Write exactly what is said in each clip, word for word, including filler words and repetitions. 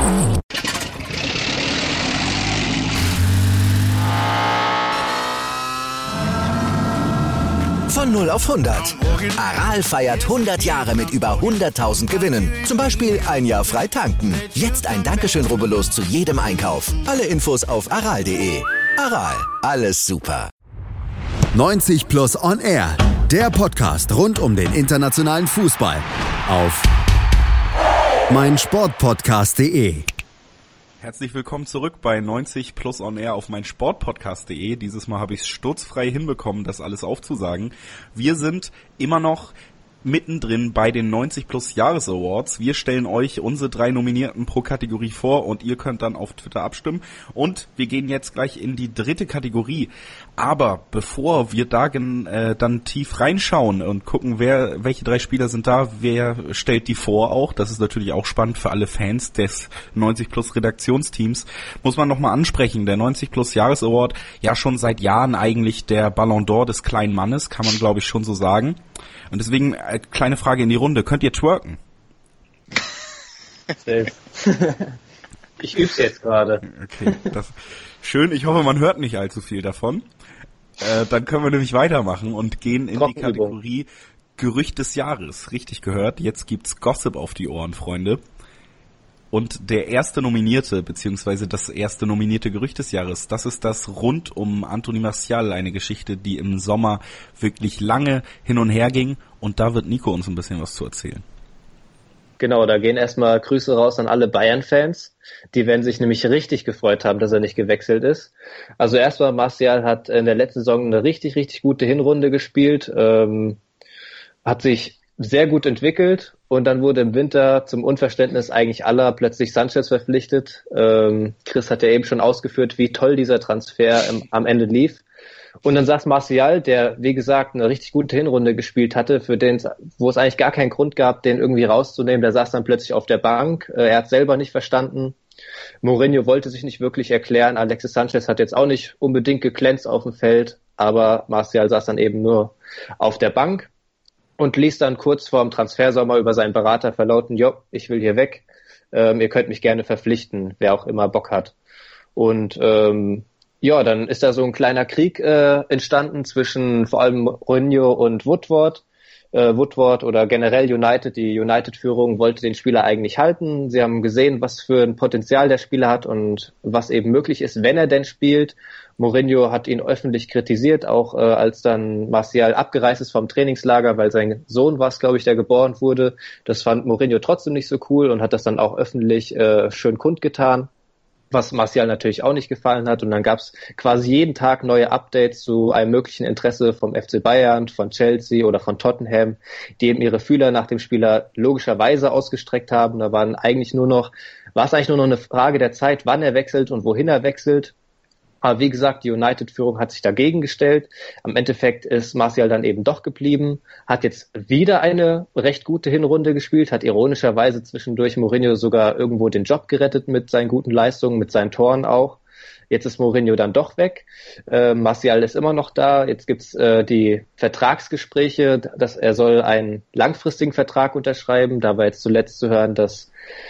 Von null auf hundert. Aral feiert hundert Jahre mit über hunderttausend Gewinnen. Zum Beispiel ein Jahr frei tanken. Jetzt ein Dankeschön, rubbellos zu jedem Einkauf. Alle Infos auf aral punkt de. Aral, alles super. neunzig Plus On Air. Der Podcast rund um den internationalen Fußball. Auf meinsportpodcast punkt de. Herzlich willkommen zurück bei neunzig Plus On Air auf meinsportpodcast punkt de. Dieses Mal habe ich es sturzfrei hinbekommen, das alles aufzusagen. Wir sind immer noch mittendrin bei den neunzig Plus Jahres Awards. Wir stellen euch unsere drei Nominierten pro Kategorie vor und ihr könnt dann auf Twitter abstimmen. Und wir gehen jetzt gleich in die dritte Kategorie. Aber bevor wir da äh, dann tief reinschauen und gucken, wer, welche drei Spieler sind da, wer stellt die vor auch, das ist natürlich auch spannend für alle Fans des neunzig Plus Redaktionsteams, muss man nochmal ansprechen, der neunzig Plus Jahres Award, ja schon seit Jahren eigentlich der Ballon d'Or des kleinen Mannes, kann man glaube ich schon so sagen. Und deswegen, äh, kleine Frage in die Runde, könnt ihr twerken? Ich üb's jetzt gerade. Okay, das schön, ich hoffe, man hört nicht allzu viel davon. Äh, dann können wir nämlich weitermachen und gehen in die Kategorie Gerücht des Jahres. Richtig gehört, jetzt gibt's Gossip auf die Ohren, Freunde. Und der erste Nominierte, beziehungsweise das erste nominierte Gerücht des Jahres, das ist das rund um Anthony Martial, eine Geschichte, die im Sommer wirklich lange hin und her ging. Und da wird Nico uns ein bisschen was zu erzählen. Genau, da gehen erstmal Grüße raus an alle Bayern-Fans. Die werden sich nämlich richtig gefreut haben, dass er nicht gewechselt ist. Also erstmal, Martial hat in der letzten Saison eine richtig, richtig gute Hinrunde gespielt, ähm, hat sich sehr gut entwickelt und dann wurde im Winter zum Unverständnis eigentlich aller plötzlich Sanchez verpflichtet. Ähm, Chris hat ja eben schon ausgeführt, wie toll dieser Transfer im, am Ende lief. Und dann saß Martial, der, wie gesagt, eine richtig gute Hinrunde gespielt hatte, für den, wo es eigentlich gar keinen Grund gab, den irgendwie rauszunehmen. Der saß dann plötzlich auf der Bank. Er hat selber nicht verstanden. Mourinho wollte sich nicht wirklich erklären. Alexis Sanchez hat jetzt auch nicht unbedingt geglänzt auf dem Feld, aber Martial saß dann eben nur auf der Bank und ließ dann kurz vorm Transfersommer über seinen Berater verlauten, jo, ich will hier weg. Ähm, ihr könnt mich gerne verpflichten, wer auch immer Bock hat. Und ähm, ja, dann ist da so ein kleiner Krieg äh, entstanden zwischen vor allem Mourinho und Woodward. Äh, Woodward oder generell United, die United-Führung wollte den Spieler eigentlich halten. Sie haben gesehen, was für ein Potenzial der Spieler hat und was eben möglich ist, wenn er denn spielt. Mourinho hat ihn öffentlich kritisiert, auch äh, als dann Martial abgereist ist vom Trainingslager, weil sein Sohn war es, glaube ich, der geboren wurde. Das fand Mourinho trotzdem nicht so cool und hat das dann auch öffentlich äh, schön kundgetan, was Martial natürlich auch nicht gefallen hat. Und dann gab es quasi jeden Tag neue Updates zu einem möglichen Interesse vom F C Bayern, von Chelsea oder von Tottenham, die eben ihre Fühler nach dem Spieler logischerweise ausgestreckt haben. Da waren eigentlich nur noch, war es eigentlich nur noch eine Frage der Zeit, wann er wechselt und wohin er wechselt. Aber wie gesagt, die United-Führung hat sich dagegen gestellt. Am Endeffekt ist Martial dann eben doch geblieben, hat jetzt wieder eine recht gute Hinrunde gespielt, hat ironischerweise zwischendurch Mourinho sogar irgendwo den Job gerettet mit seinen guten Leistungen, mit seinen Toren auch. Jetzt ist Mourinho dann doch weg. Äh, Martial ist immer noch da. Jetzt gibt's äh, die Vertragsgespräche, dass er soll einen langfristigen Vertrag unterschreiben. Da war jetzt zuletzt zu hören, dass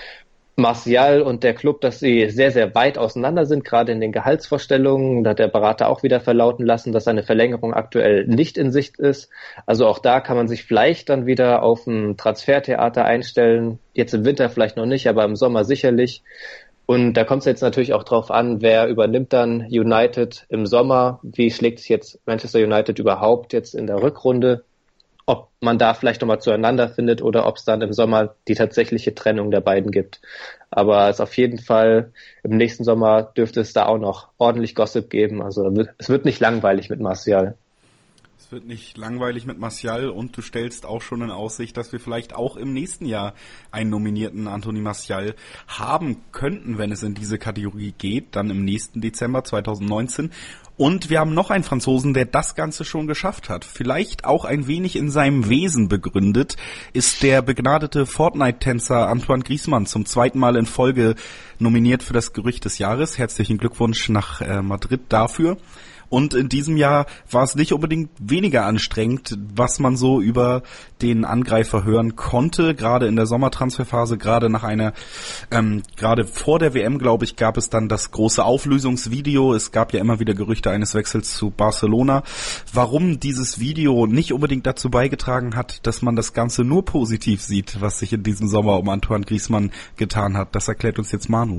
Martial und der Club, dass sie sehr, sehr weit auseinander sind, gerade in den Gehaltsvorstellungen. Da hat der Berater auch wieder verlauten lassen, dass eine Verlängerung aktuell nicht in Sicht ist. Also auch da kann man sich vielleicht dann wieder auf ein Transfertheater einstellen. Jetzt im Winter vielleicht noch nicht, aber im Sommer sicherlich. Und da kommt es jetzt natürlich auch drauf an, wer übernimmt dann United im Sommer. Wie schlägt sich jetzt Manchester United überhaupt jetzt in der Rückrunde? Ob man da vielleicht nochmal zueinander findet oder ob es dann im Sommer die tatsächliche Trennung der beiden gibt. Aber es auf jeden Fall, im nächsten Sommer dürfte es da auch noch ordentlich Gossip geben. Also es wird nicht langweilig mit Martial. Es wird nicht langweilig mit Martial und du stellst auch schon in Aussicht, dass wir vielleicht auch im nächsten Jahr einen nominierten Anthony Martial haben könnten, wenn es in diese Kategorie geht, dann im nächsten Dezember zwanzig neunzehn. Und wir haben noch einen Franzosen, der das Ganze schon geschafft hat. Vielleicht auch ein wenig in seinem Wesen begründet, ist der begnadete Fortnite-Tänzer Antoine Griezmann zum zweiten Mal in Folge nominiert für das Gerücht des Jahres. Herzlichen Glückwunsch nach äh, Madrid dafür. Und in diesem Jahr war es nicht unbedingt weniger anstrengend, was man so über den Angreifer hören konnte, gerade in der Sommertransferphase, gerade nach einer, ähm, gerade vor der W M, glaube ich, gab es dann das große Auflösungsvideo. Es gab ja immer wieder Gerüchte eines Wechsels zu Barcelona. Warum dieses Video nicht unbedingt dazu beigetragen hat, dass man das Ganze nur positiv sieht, was sich in diesem Sommer um Antoine Griezmann getan hat, das erklärt uns jetzt Manu.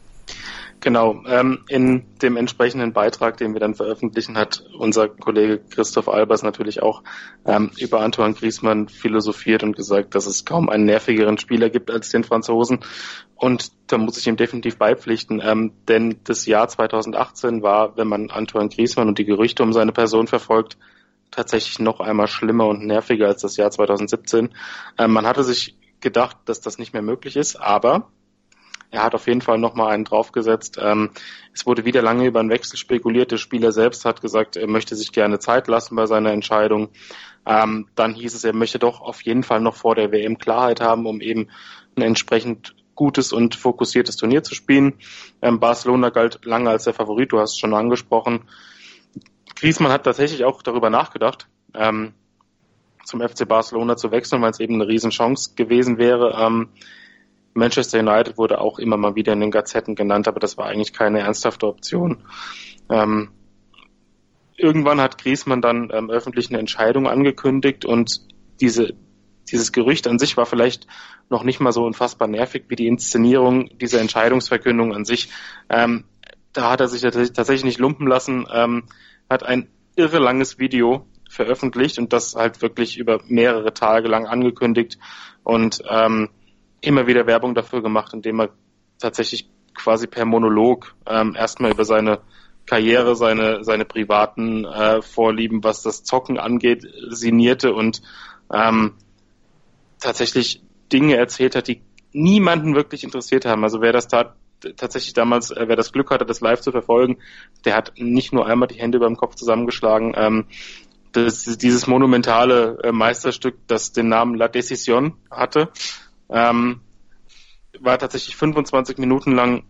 Genau, ähm, in dem entsprechenden Beitrag, den wir dann veröffentlichen, hat unser Kollege Christoph Albers natürlich auch ähm, über Antoine Griezmann philosophiert und gesagt, dass es kaum einen nervigeren Spieler gibt als den Franzosen. Und da muss ich ihm definitiv beipflichten, ähm, denn das Jahr zweitausendachtzehn war, wenn man Antoine Griezmann und die Gerüchte um seine Person verfolgt, tatsächlich noch einmal schlimmer und nerviger als das Jahr zweitausendsiebzehn. Ähm, man hatte sich gedacht, dass das nicht mehr möglich ist, aber er hat auf jeden Fall nochmal einen draufgesetzt. Ähm, es wurde wieder lange über einen Wechsel spekuliert. Der Spieler selbst hat gesagt, er möchte sich gerne Zeit lassen bei seiner Entscheidung. Ähm, dann hieß es, er möchte doch auf jeden Fall noch vor der W M Klarheit haben, um eben ein entsprechend gutes und fokussiertes Turnier zu spielen. Ähm, Barcelona galt lange als der Favorit, du hast es schon angesprochen. Griezmann hat tatsächlich auch darüber nachgedacht, ähm, zum F C Barcelona zu wechseln, weil es eben eine Riesenchance gewesen wäre. Ähm, Manchester United wurde auch immer mal wieder in den Gazetten genannt, aber das war eigentlich keine ernsthafte Option. Ähm, irgendwann hat Griezmann dann ähm, öffentlich eine Entscheidung angekündigt und diese, dieses Gerücht an sich war vielleicht noch nicht mal so unfassbar nervig wie die Inszenierung dieser Entscheidungsverkündung an sich. Ähm, da hat er sich tatsächlich nicht lumpen lassen, ähm, hat ein irre langes Video veröffentlicht und das halt wirklich über mehrere Tage lang angekündigt und ähm, immer wieder Werbung dafür gemacht, indem er tatsächlich quasi per Monolog ähm, erstmal über seine Karriere, seine seine privaten äh, Vorlieben, was das Zocken angeht, sinnierte und ähm, tatsächlich Dinge erzählt hat, die niemanden wirklich interessiert haben. Also wer das tat, tatsächlich damals, äh, wer das Glück hatte, das live zu verfolgen, der hat nicht nur einmal die Hände über dem Kopf zusammengeschlagen. Ähm, das, dieses monumentale äh, Meisterstück, das den Namen La Décision hatte, Ähm, war tatsächlich fünfundzwanzig Minuten lang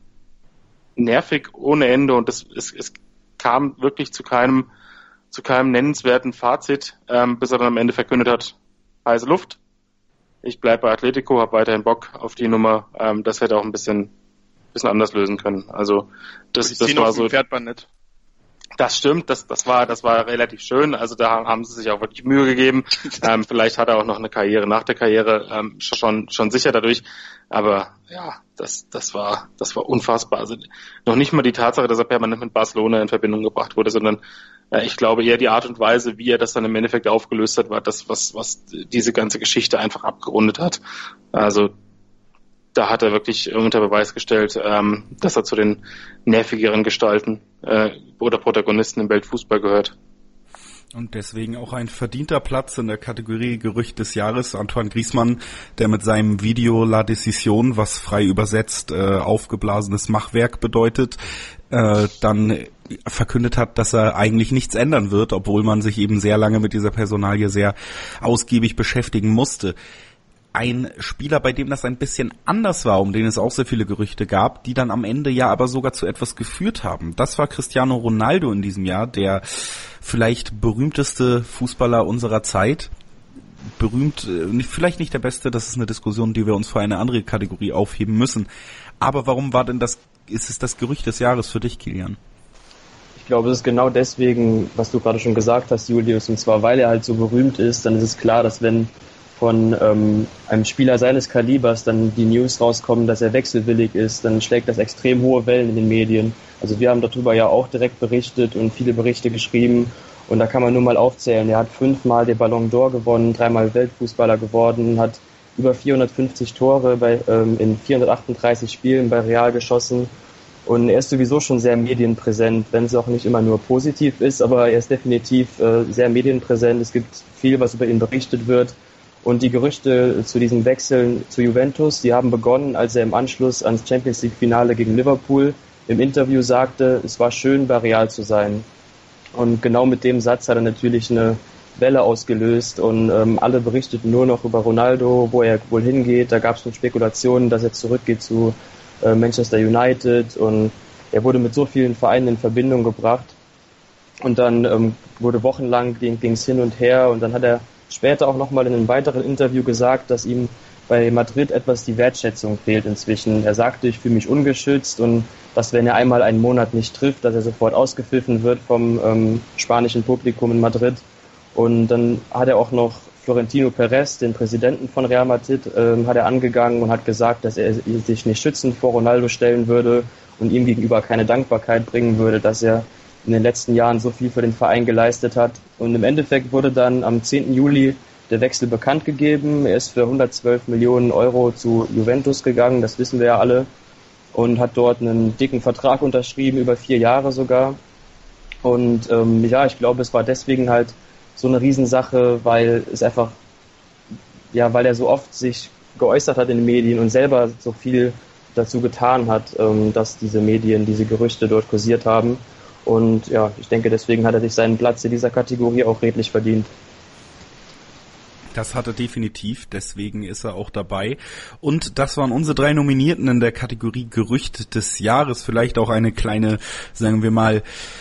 nervig ohne Ende und es, es, es kam wirklich zu keinem zu keinem nennenswerten Fazit, ähm, bis er dann am Ende verkündet hat, heiße Luft, ich bleibe bei Atletico, habe weiterhin Bock auf die Nummer, ähm, das hätte auch ein bisschen bisschen anders lösen können. Also das, ich das war so. Fährt man nicht. Das stimmt, das, das war, das war relativ schön. Also da haben sie sich auch wirklich Mühe gegeben. ähm, vielleicht hat er auch noch eine Karriere nach der Karriere ähm, schon, schon sicher dadurch. Aber ja, das, das war, das war unfassbar. Also noch nicht mal die Tatsache, dass er permanent mit Barcelona in Verbindung gebracht wurde, sondern äh, ich glaube eher die Art und Weise, wie er das dann im Endeffekt aufgelöst hat, war das, was, was diese ganze Geschichte einfach abgerundet hat. Also da hat er wirklich unter Beweis gestellt, ähm, dass er zu den nervigeren Gestalten äh, oder Protagonisten im Weltfußball gehört. Und deswegen auch ein verdienter Platz in der Kategorie Gerücht des Jahres. Antoine Griezmann, der mit seinem Video La Décision, was frei übersetzt äh, aufgeblasenes Machwerk bedeutet, äh, dann verkündet hat, dass er eigentlich nichts ändern wird, obwohl man sich eben sehr lange mit dieser Personalie sehr ausgiebig beschäftigen musste. Ein Spieler, bei dem das ein bisschen anders war, um den es auch sehr viele Gerüchte gab, die dann am Ende ja aber sogar zu etwas geführt haben. Das war Cristiano Ronaldo in diesem Jahr, der vielleicht berühmteste Fußballer unserer Zeit. Berühmt, vielleicht nicht der beste, das ist eine Diskussion, die wir uns für eine andere Kategorie aufheben müssen. Aber warum war denn das, ist es das Gerücht des Jahres für dich, Kilian? Ich glaube, es ist genau deswegen, was du gerade schon gesagt hast, Julius, und zwar, weil er halt so berühmt ist, dann ist es klar, dass wenn von ähm, einem Spieler seines Kalibers dann die News rauskommen, dass er wechselwillig ist, dann schlägt das extrem hohe Wellen in den Medien. Also wir haben darüber ja auch direkt berichtet und viele Berichte geschrieben und da kann man nur mal aufzählen. Er hat fünfmal den Ballon d'Or gewonnen, dreimal Weltfußballer geworden, hat über vierhundertfünfzig Tore bei, ähm, in vierhundertachtunddreißig Spielen bei Real geschossen und er ist sowieso schon sehr medienpräsent, wenn es auch nicht immer nur positiv ist, aber er ist definitiv äh, sehr medienpräsent. Es gibt viel, was über ihn berichtet wird. Und die Gerüchte zu diesen Wechseln zu Juventus, die haben begonnen, als er im Anschluss ans Champions-League-Finale gegen Liverpool im Interview sagte, es war schön, bei Real zu sein. Und genau mit dem Satz hat er natürlich eine Welle ausgelöst und ähm, alle berichteten nur noch über Ronaldo, wo er wohl hingeht. Da gab es schon Spekulationen, dass er zurückgeht zu äh, Manchester United und er wurde mit so vielen Vereinen in Verbindung gebracht. Und dann ähm, wurde wochenlang ging es hin und her und dann hat er später auch nochmal in einem weiteren Interview gesagt, dass ihm bei Madrid etwas die Wertschätzung fehlt inzwischen. Er sagte, ich fühle mich ungeschützt und dass, wenn er einmal einen Monat nicht trifft, dass er sofort ausgepfiffen wird vom ähm, spanischen Publikum in Madrid. Und dann hat er auch noch Florentino Perez, den Präsidenten von Real Madrid, ähm, hat er angegangen und hat gesagt, dass er sich nicht schützend vor Ronaldo stellen würde und ihm gegenüber keine Dankbarkeit bringen würde, dass er in den letzten Jahren so viel für den Verein geleistet hat. Und im Endeffekt wurde dann am zehnten Juli der Wechsel bekannt gegeben. Er ist für hundertzwölf Millionen Euro zu Juventus gegangen, das wissen wir ja alle, und hat dort einen dicken Vertrag unterschrieben, über vier Jahre sogar. Und ähm, ja, ich glaube, es war deswegen halt so eine Riesensache, weil es einfach, ja, weil er so oft sich geäußert hat in den Medien und selber so viel dazu getan hat, ähm, dass diese Medien diese Gerüchte dort kursiert haben. Und ja, ich denke, deswegen hat er sich seinen Platz in dieser Kategorie auch redlich verdient. Das hat er definitiv, deswegen ist er auch dabei. Und das waren unsere drei Nominierten in der Kategorie Gerücht des Jahres. Vielleicht auch eine kleine, sagen wir mal,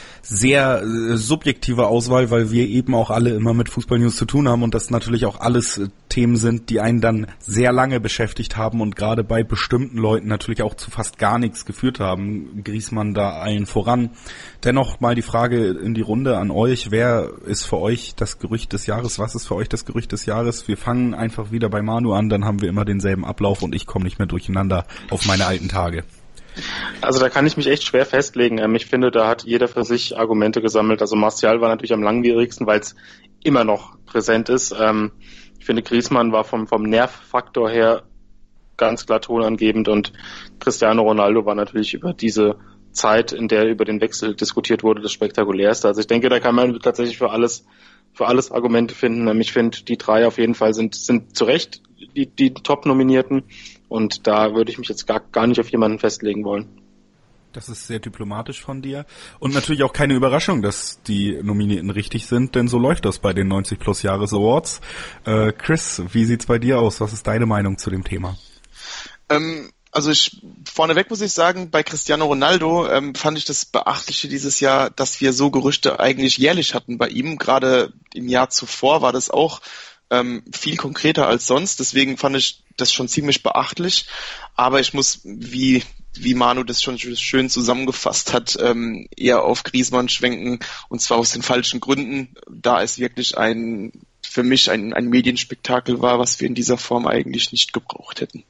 sehr äh, subjektive Auswahl, weil wir eben auch alle immer mit Fußball-News zu tun haben und das natürlich auch alles äh, Themen sind, die einen dann sehr lange beschäftigt haben und gerade bei bestimmten Leuten natürlich auch zu fast gar nichts geführt haben. Griezmann da allen voran. Dennoch mal die Frage in die Runde an euch. Wer ist für euch das Gerücht des Jahres? Was ist für euch das Gerücht des Jahres? Wir fangen einfach wieder bei Manu an, dann haben wir immer denselben Ablauf und ich komme nicht mehr durcheinander auf meine alten Tage. Also da kann ich mich echt schwer festlegen. Ich finde, da hat jeder für sich Argumente gesammelt. Also Martial war natürlich am langwierigsten, weil es immer noch präsent ist. Ich finde, Griezmann war vom, vom Nervfaktor her ganz klar tonangebend und Cristiano Ronaldo war natürlich über diese Zeit, in der über den Wechsel diskutiert wurde, das spektakulärste. Also ich denke, da kann man tatsächlich für alles für alles Argumente finden. Ich finde, die drei auf jeden Fall sind sind zu Recht die, die Top-Nominierten. Und da würde ich mich jetzt gar, gar nicht auf jemanden festlegen wollen. Das ist sehr diplomatisch von dir. Und natürlich auch keine Überraschung, dass die Nominierten richtig sind, denn so läuft das bei den neunzig Plus Jahres Awards. Äh, Chris, wie sieht's bei dir aus? Was ist deine Meinung zu dem Thema? Ähm, also ich, vorneweg muss ich sagen, bei Cristiano Ronaldo ähm, fand ich das Beachtliche dieses Jahr, dass wir so Gerüchte eigentlich jährlich hatten bei ihm. Gerade im Jahr zuvor war das auch ähm, viel konkreter als sonst. Deswegen fand ich das schon ziemlich beachtlich. Aber ich muss, wie wie Manu das schon schön zusammengefasst hat, ähm, eher auf Griezmann schwenken, und zwar aus den falschen Gründen, da es wirklich ein für mich ein, ein Medienspektakel war, was wir in dieser Form eigentlich nicht gebraucht hätten.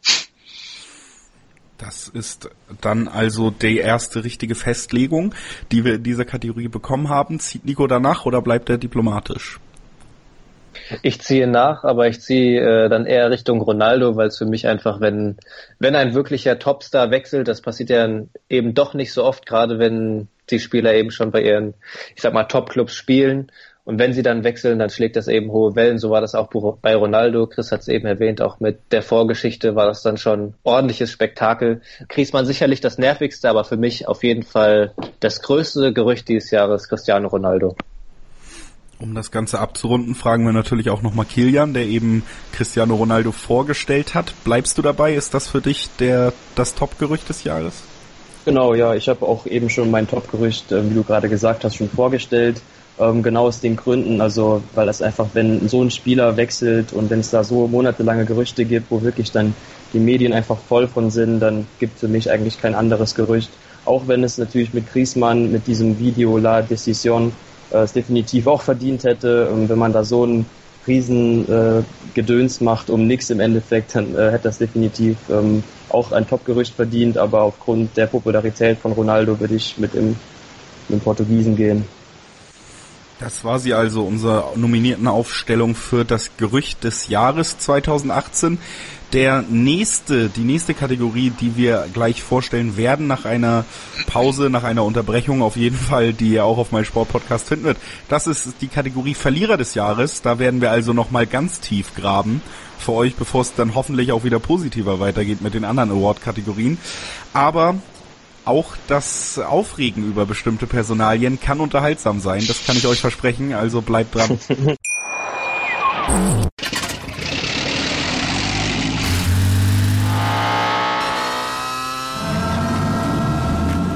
Das ist dann also die erste richtige Festlegung, die wir in dieser Kategorie bekommen haben. Zieht Nico danach oder bleibt er diplomatisch? Ich ziehe nach, aber ich ziehe äh, dann eher Richtung Ronaldo, weil es für mich einfach, wenn wenn ein wirklicher Topstar wechselt, das passiert ja eben doch nicht so oft, gerade wenn die Spieler eben schon bei ihren, ich sag mal, Top-Clubs spielen. Und wenn sie dann wechseln, dann schlägt das eben hohe Wellen. So war das auch bei Ronaldo. Chris hat es eben erwähnt, auch mit der Vorgeschichte war das dann schon ordentliches Spektakel. Griezmann sicherlich das nervigste, aber für mich auf jeden Fall das größte Gerücht dieses Jahres, Cristiano Ronaldo. Um das Ganze abzurunden, fragen wir natürlich auch nochmal Kilian, der eben Cristiano Ronaldo vorgestellt hat. Bleibst du dabei? Ist das für dich der das Top-Gerücht des Jahres? Genau, ja. Ich habe auch eben schon mein Top-Gerücht, wie du gerade gesagt hast, schon vorgestellt. Ähm, genau aus den Gründen, also weil das einfach, wenn so ein Spieler wechselt und wenn es da so monatelange Gerüchte gibt, wo wirklich dann die Medien einfach voll von sind, dann gibt es für mich eigentlich kein anderes Gerücht. Auch wenn es natürlich mit Griezmann, mit diesem Video La Decisión äh, es definitiv auch verdient hätte, und wenn man da so ein riesen äh, Gedöns macht um nichts im Endeffekt, dann äh, hätte das definitiv ähm, auch ein Top-Gerücht verdient, aber aufgrund der Popularität von Ronaldo würde ich mit dem, mit dem Portugiesen gehen. Das war sie also, unsere nominierten Aufstellung für das Gerücht des Jahres zweitausendachtzehn. Der nächste, die nächste Kategorie, die wir gleich vorstellen werden, nach einer Pause, nach einer Unterbrechung auf jeden Fall, die ihr auch auf meinem Sportpodcast finden wird. Das ist die Kategorie Verlierer des Jahres. Da werden wir also nochmal ganz tief graben für euch, bevor es dann hoffentlich auch wieder positiver weitergeht mit den anderen Award-Kategorien. Aber auch das Aufregen über bestimmte Personalien kann unterhaltsam sein, das kann ich euch versprechen, also bleibt dran.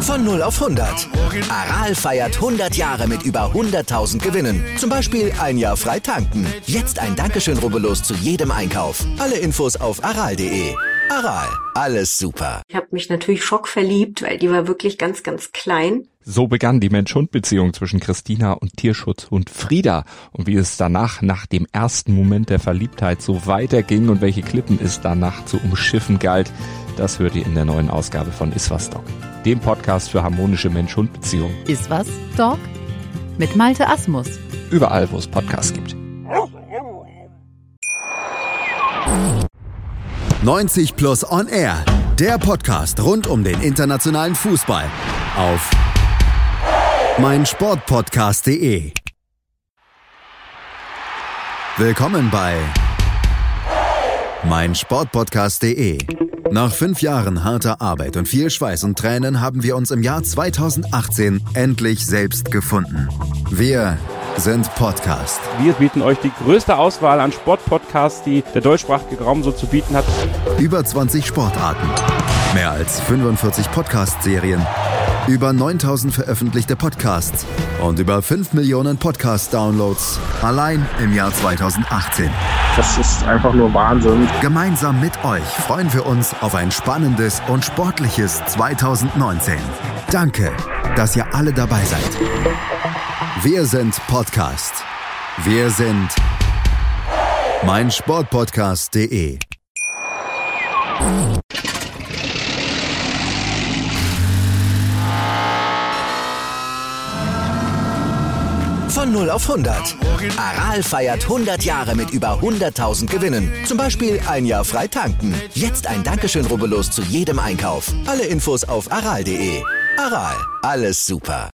Von null auf hundert. Aral feiert hundert Jahre mit über hunderttausend Gewinnen. Zum Beispiel ein Jahr frei tanken. Jetzt ein Dankeschön, rubbellos zu jedem Einkauf. Alle Infos auf aral punkt de. Aral, alles super. Ich habe mich natürlich schockverliebt, weil die war wirklich ganz, ganz klein. So begann die Mensch-Hund-Beziehung zwischen Christina und Tierschutzhund Frieda. Und wie es danach, nach dem ersten Moment der Verliebtheit, so weiterging und welche Klippen es danach zu umschiffen galt, das hört ihr in der neuen Ausgabe von Iswas Dog, dem Podcast für harmonische Mensch-Hund-Beziehungen. Iswas Dog? Mit Malte Asmus. Überall, wo es Podcasts gibt. neunzig plus on air, der Podcast rund um den internationalen Fußball auf meinsportpodcast punkt de. Willkommen bei meinsportpodcast punkt de. Nach fünf Jahren harter Arbeit und viel Schweiß und Tränen haben wir uns im Jahr zweitausendachtzehn endlich selbst gefunden. Wir sind Podcast. Wir bieten euch die größte Auswahl an Sportpodcasts, die der deutschsprachige Raum so zu bieten hat. Über zwanzig Sportarten, mehr als fünfundvierzig Podcast-Serien, über neuntausend veröffentlichte Podcasts und über fünf Millionen Podcast-Downloads allein im Jahr zweitausendachtzehn. Das ist einfach nur Wahnsinn. Gemeinsam mit euch freuen wir uns auf ein spannendes und sportliches zweitausendneunzehn. Danke, dass ihr alle dabei seid. Wir sind Podcast. Wir sind meinsportpodcast punkt de. Von null auf hundert. Aral feiert hundert Jahre mit über hunderttausend Gewinnen. Zum Beispiel ein Jahr frei tanken. Jetzt ein Dankeschön, rubbellos zu jedem Einkauf. Alle Infos auf aral punkt de. Aral, alles super.